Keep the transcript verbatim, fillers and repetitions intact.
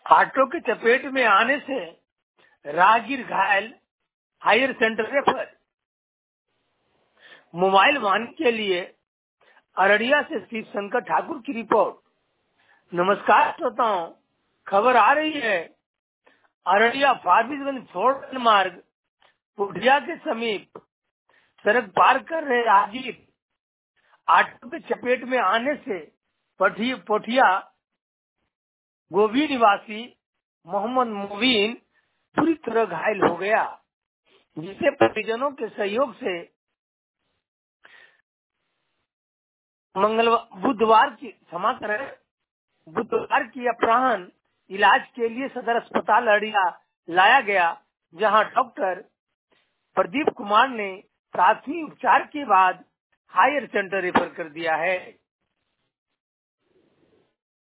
Auto की चपेट में आने से राहगीर घायल, हायर सेंटर रेफर। मोबाइल वाहन के लिए अररिया से शिव शंकर ठाकुर की रिपोर्ट। नमस्कार श्रोताओं, खबर आ रही है अररिया फारबिसगंज फोर मार्ग पुठिया के समीप सड़क पार कर रहे राहगीर ऑटो के चपेट में आने से पठी पोठिया गोभी निवासी मोहम्मद मुबीन पूरी तरह घायल हो गया, जिसे परिजनों के सहयोग से मंगलवार बुधवार की क्षमा करें बुधवार की अपराह्न इलाज के लिए सदर अस्पताल अररिया लाया गया, जहां डॉक्टर प्रदीप कुमार ने प्राथमिक उपचार के बाद हायर सेंटर रेफर कर दिया है।